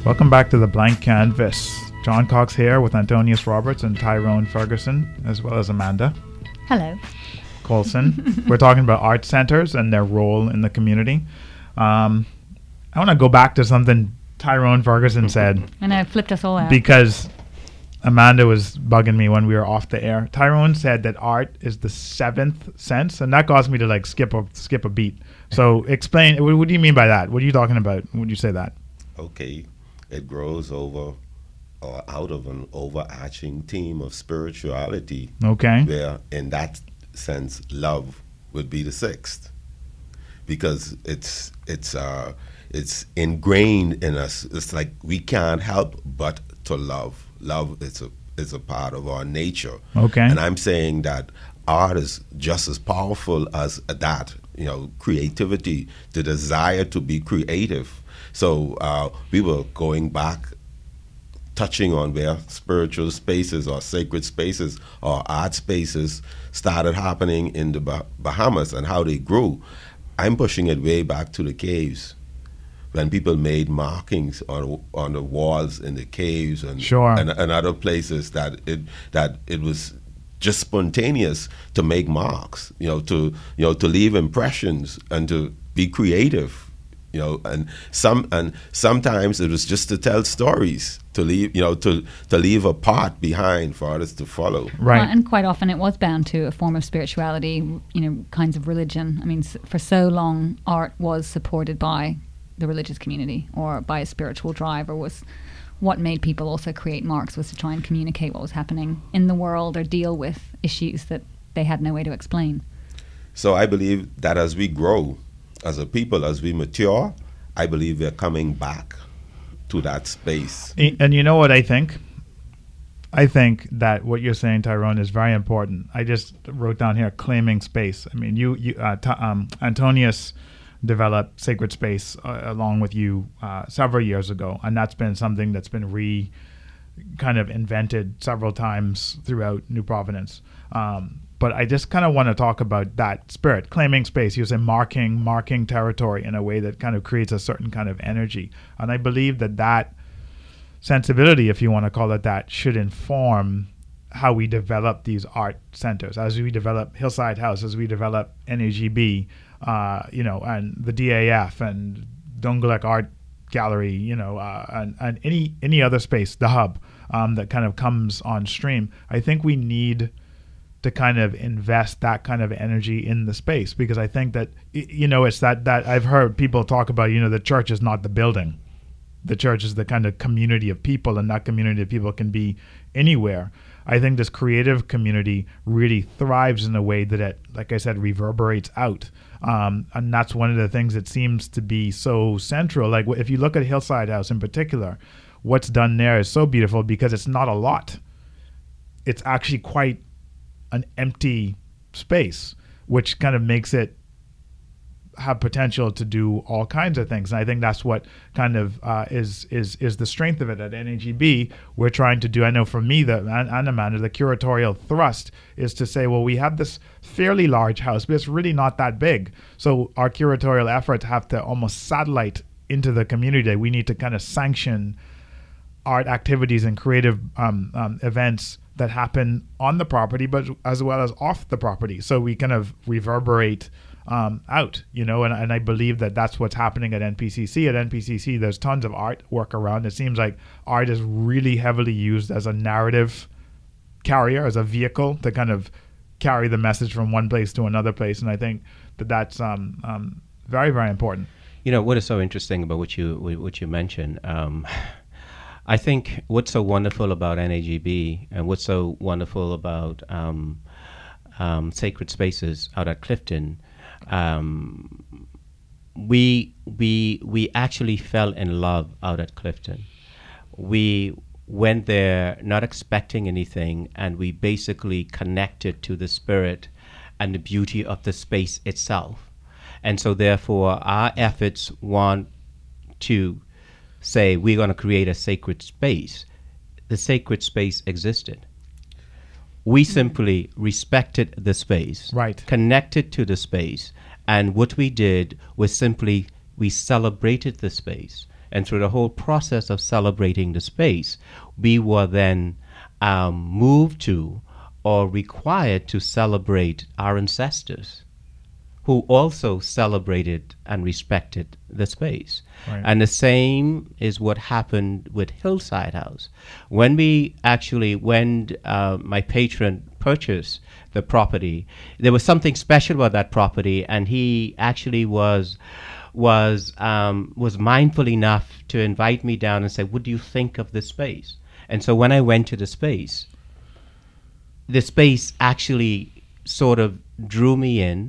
Welcome back to the Blank Canvas. John Cox here with Antonius Roberts and Tyrone Ferguson, as well as Amanda Hello. Colson. We're talking about art centers and their role in the community. I want to go back to something Tyrone Ferguson said. I know, it flipped us all out. Because Amanda was bugging me when we were off the air. Tyrone said that art is the seventh sense, and that caused me to like skip a beat. So explain, what do you mean by that? What are you talking about when you say that? Okay, it grows over or out of an overarching theme of spirituality. Okay. Where, in that sense, love would be the sixth, because it's ingrained in us. It's like we can't help but to love. Love is a part of our nature. Okay. And I'm saying that art is just as powerful as that. Creativity, the desire to be creative. So we were going back, touching on where spiritual spaces or sacred spaces or art spaces started happening in the Bahamas and how they grew. I'm pushing it way back to the caves, when people made markings on the walls in the caves and Sure. and other places, that it was just spontaneous to make marks, to leave impressions and to be creative. And sometimes it was just to tell stories, to leave, to leave a path behind for others to follow. Right. Well, and quite often it was bound to a form of spirituality, kinds of religion. I mean, for so long, art was supported by the religious community or by a spiritual drive, or was what made people also create marks, was to try and communicate what was happening in the world or deal with issues that they had no way to explain. So I believe that as we grow, as a people, as we mature, I believe we're coming back to that space. And you know what I think? I think that what you're saying, Tyrone, is very important. I just wrote down here, claiming space. I mean, Antonius developed Sacred Space along with you several years ago, and that's been something that's been kind of invented several times throughout New Providence. But I just kind of want to talk about that spirit, claiming space, using marking territory in a way that kind of creates a certain kind of energy. And I believe that sensibility, if you want to call it that, should inform how we develop these art centers, as we develop Hillside House, as we develop NAGB, and the DAF and Dongolek Art Gallery, and any other space, the hub, that kind of comes on stream. I think we need to kind of invest that kind of energy in the space, because I think that, it's that I've heard people talk about, the church is not the building. The church is the kind of community of people, and that community of people can be anywhere. I think this creative community really thrives in a way that it, like I said, reverberates out. And that's one of the things that seems to be so central. Like if you look at Hillside House in particular, what's done there is so beautiful because it's not a lot. It's actually quite an empty space, which kind of makes it have potential to do all kinds of things. And I think that's what kind of is the strength of it at NAGB. We're trying to do, I know for me, and Amanda, the curatorial thrust is to say, well, we have this fairly large house, but it's really not that big. So our curatorial efforts have to almost satellite into the community. We need to kind of sanction art activities and creative events that happen on the property, but as well as off the property. So we kind of reverberate out, and I believe that that's what's happening at NPCC. At NPCC, there's tons of artwork around. It seems like art is really heavily used as a narrative carrier, as a vehicle to kind of carry the message from one place to another place. And I think that that's very, very important. What is so interesting about what you mentioned, I think what's so wonderful about NAGB and what's so wonderful about Sacred Spaces out at Clifton, we actually fell in love out at Clifton. We went there not expecting anything, and we basically connected to the spirit and the beauty of the space itself. And so therefore our efforts want to say we're going to create a sacred space. The sacred space existed. We simply respected the space, right, connected to the space, and what we did was simply we celebrated the space. And through the whole process of celebrating the space, we were then moved to or required to celebrate our ancestors, who also celebrated and respected the space. Right. And the same is what happened with Hillside House. When my patron purchased the property, there was something special about that property, and he actually was mindful enough to invite me down and say, "What do you think of this space?" And so when I went to the space actually sort of drew me in.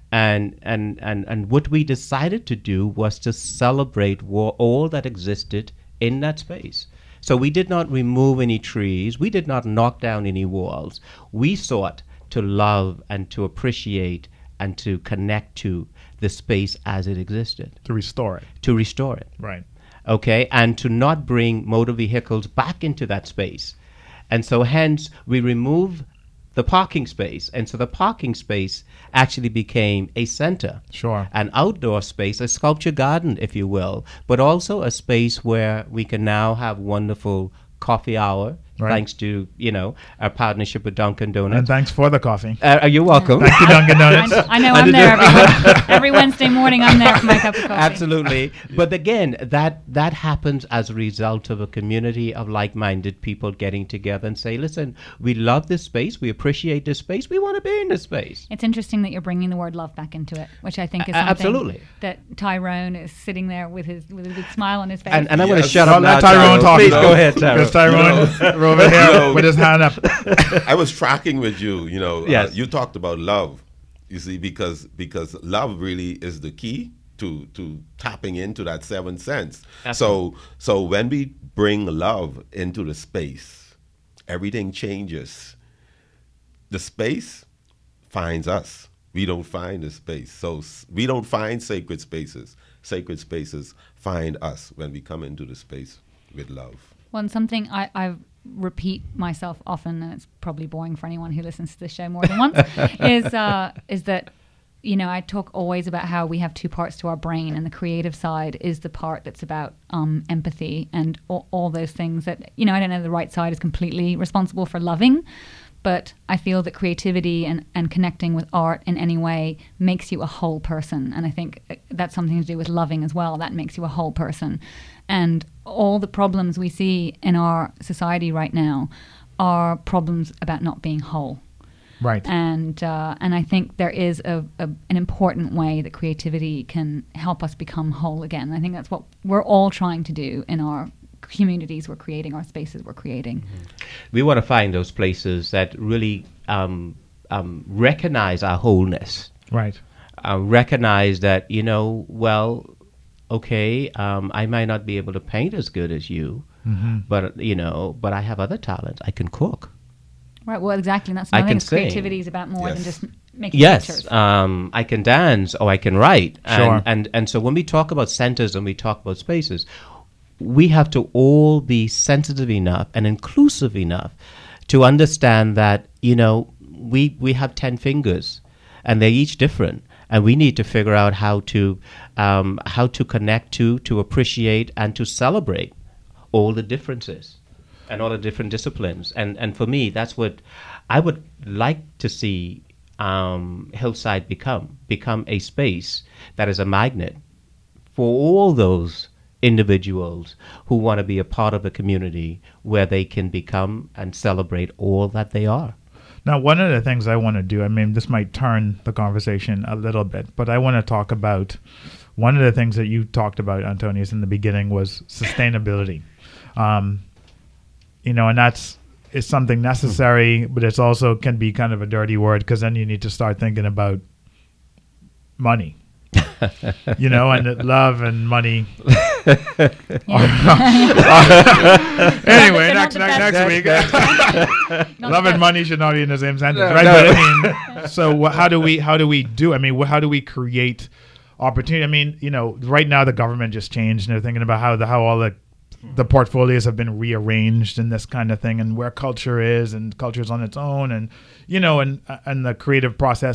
And what we decided to do was to celebrate all that existed in that space. So we did not remove any trees. We did not knock down any walls. We sought to love and to appreciate and to connect to the space as it existed. To restore it. To restore it. Right. Okay, and to not bring motor vehicles back into that space. And so hence we remove the parking space. And so the parking space actually became a center. Sure. An outdoor space, a sculpture garden, if you will, but also a space where we can now have wonderful coffee hour, Right. thanks to, our partnership with Dunkin' Donuts. And thanks for the coffee. You're welcome. Thank you, Dunkin' Donuts. I know I'm there every Wednesday morning. I'm there for my cup of coffee. Absolutely. But again, that happens as a result of a community of like-minded people getting together and say, listen, we love this space, we appreciate this space, we want to be in this space. It's interesting that you're bringing the word love back into it, which I think is something Absolutely. that Tyrone is sitting there with a big smile on his face. And I'm going to Yes. shut I'll up let now, Tyrone talk. Please No. go ahead, Tyrone. Because Tyrone over here with his hand up. I was tracking with you. Yes. You talked about love. You see, because love really is the key to tapping into that seventh sense. Absolutely. So when we bring love into the space, everything changes. The space finds us. We don't find the space. So we don't find sacred spaces. Sacred spaces find us when we come into the space with love. Well, and something I repeat myself often, and it's probably boring for anyone who listens to this show more than once, is that, I talk always about how we have two parts to our brain, and the creative side is the part that's about empathy and all those things that, I don't know the right side is completely responsible for loving, but I feel that creativity and connecting with art in any way makes you a whole person. And I think that's something to do with loving as well. That makes you a whole person. And all the problems we see in our society right now are problems about not being whole. Right. And I think there is an important way that creativity can help us become whole again. I think that's what we're all trying to do in our communities we're creating, our spaces we're creating. We want to find those places that really recognize our wholeness. Right. Recognize that, okay, I might not be able to paint as good as you, but I have other talents. I can cook. Right. Well, exactly. And that's I another can thing. sing. Creativity is about more than Yes. just making Yes, pictures. I can dance or I can write. Sure. And so when we talk about centers and we talk about spaces, we have to all be sensitive enough and inclusive enough to understand that, we have 10 fingers and they're each different. And we need to figure out how to connect to appreciate and to celebrate all the differences and all the different disciplines. And for me, that's what I would like to see Hillside become a space that is a magnet for all those individuals who want to be a part of a community where they can become and celebrate all that they are. Now, one of the things I want to do, this might turn the conversation a little bit, but I want to talk about one of the things that you talked about, Antonius, in the beginning was sustainability. And it's something necessary, but it's also can be kind of a dirty word because then you need to start thinking about money. And love and money. Anyway, next week. Love and money should not be in the same sentence, right? But so how do we do? How do we create opportunity? Right now the government just changed, and they're thinking about how all the portfolios have been rearranged and this kind of thing, and where culture is, and culture's on its own, and and the creative process.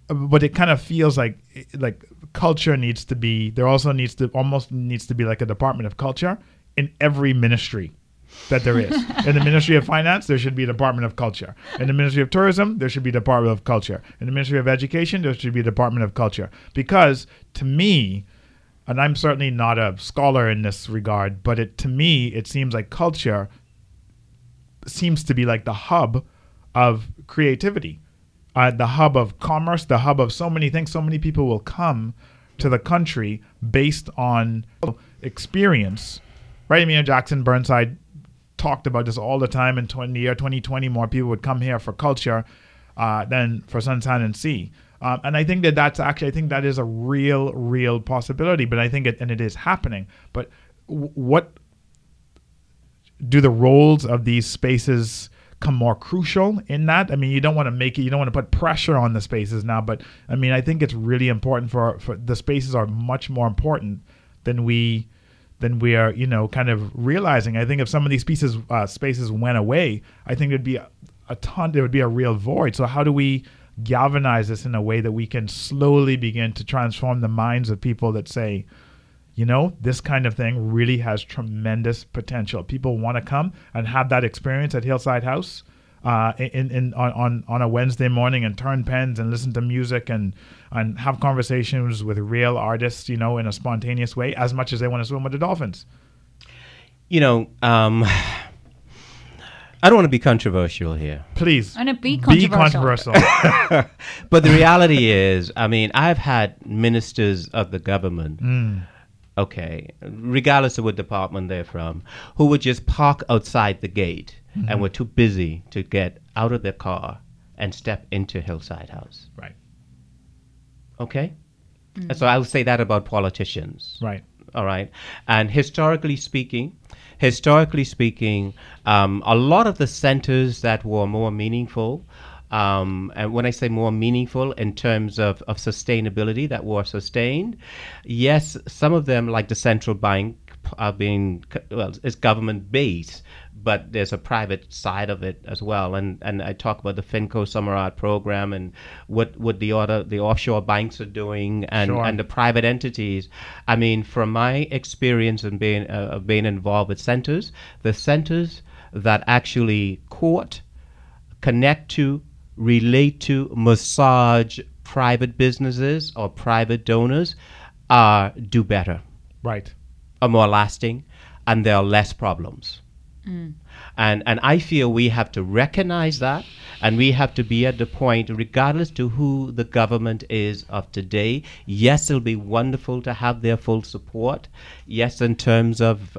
but it kind of feels like culture needs to be, there also needs to be like a department of culture in every ministry that there is. In the Ministry of Finance, there should be a Department of Culture. In the Ministry of Tourism, there should be a Department of Culture. In the Ministry of Education, there should be a Department of Culture. Because to me, and I'm certainly not a scholar in this regard, but to me, it seems like culture seems to be like the hub of creativity, the hub of commerce, the hub of so many things. So many people will come to the country based on experience, right? I mean, Jackson Burnside talked about this all the time. In the year 2020, more people would come here for culture than for sun, sand, and sea. And I think that is a real possibility. But I think it is happening. But what do the roles of these spaces come more crucial in that? I mean, you don't want to put pressure on the spaces now. But I mean, I think it's really important for the spaces are much more important than we are, kind of realizing. I think if some of these spaces went away, I think there'd be there would be a real void. So how do we galvanize this in a way that we can slowly begin to transform the minds of people that say, this kind of thing really has tremendous potential. People want to come and have that experience at Hillside House on a Wednesday morning and turn pens and listen to music and have conversations with real artists, in a spontaneous way, as much as they want to swim with the dolphins. I don't want to be controversial here. Please. I'm going to be controversial. But the reality is, I mean, I've had ministers of the government, regardless of what department they're from, who would just park outside the gate and were too busy to get out of their car and step into Hillside House. Right. Okay? And so I would say that about politicians. Right. All right. And historically speaking, a lot of the centers that were more meaningful, and when I say more meaningful in terms of sustainability, that were sustained, yes, some of them, like the central bank, it's government based, but there's a private side of it as well. And I talk about the Finco Summerart program and what the offshore banks are doing and the private entities. I mean, from my experience in being involved with centers, the centers that actually court, connect to, relate to, massage private businesses or private donors do better. Right. Are more lasting, and there are less problems. And I feel we have to recognize that, and we have to be at the point, regardless to who the government is of today. Yes, it'll be wonderful to have their full support. Yes, in terms of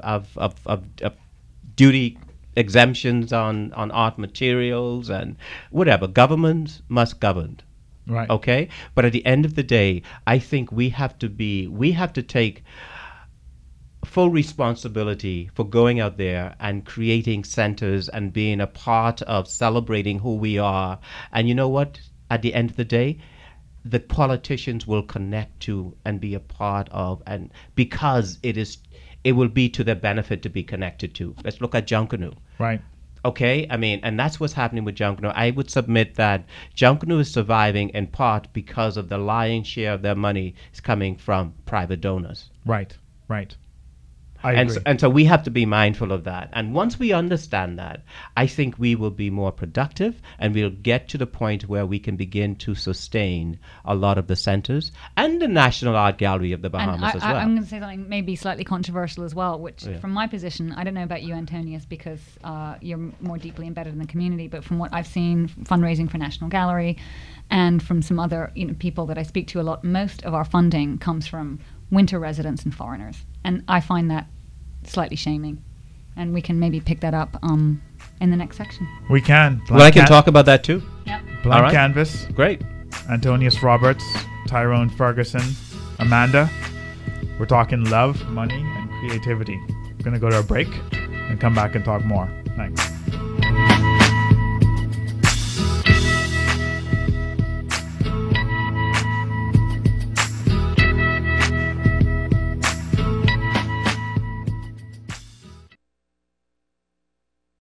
duty exemptions on art materials and whatever. Governments must govern. Right. Okay? But at the end of the day, I think we have to take full responsibility for going out there and creating centers and being a part of celebrating who we are. And you know what? At the end of the day, the politicians will connect to and be a part of, and because it will be to their benefit to be connected to. Let's look at Junkanoo. Right. Okay, I mean, and that's what's happening with Junkanoo. I would submit that Junkanoo is surviving in part because of the lion's share of their money is coming from private donors. Right. And so we have to be mindful of that. And once we understand that, I think we will be more productive, and we'll get to the point where we can begin to sustain a lot of the centers and the National Art Gallery of the Bahamas as well. I'm going to say something maybe slightly controversial as well, which from my position, I don't know about you, Antonius, because you're more deeply embedded in the community, but from what I've seen, fundraising for National Gallery and from some other people that I speak to a lot, most of our funding comes from winter residents and foreigners. And I find that slightly shaming, and we can maybe pick that up in the next section. We can. I can talk about that too. Yep. Blank Canvas. Great. Antonius Roberts, Tyrone Ferguson, Amanda. We're talking love, money, and creativity. We're going to go to a break and come back and talk more. Thanks.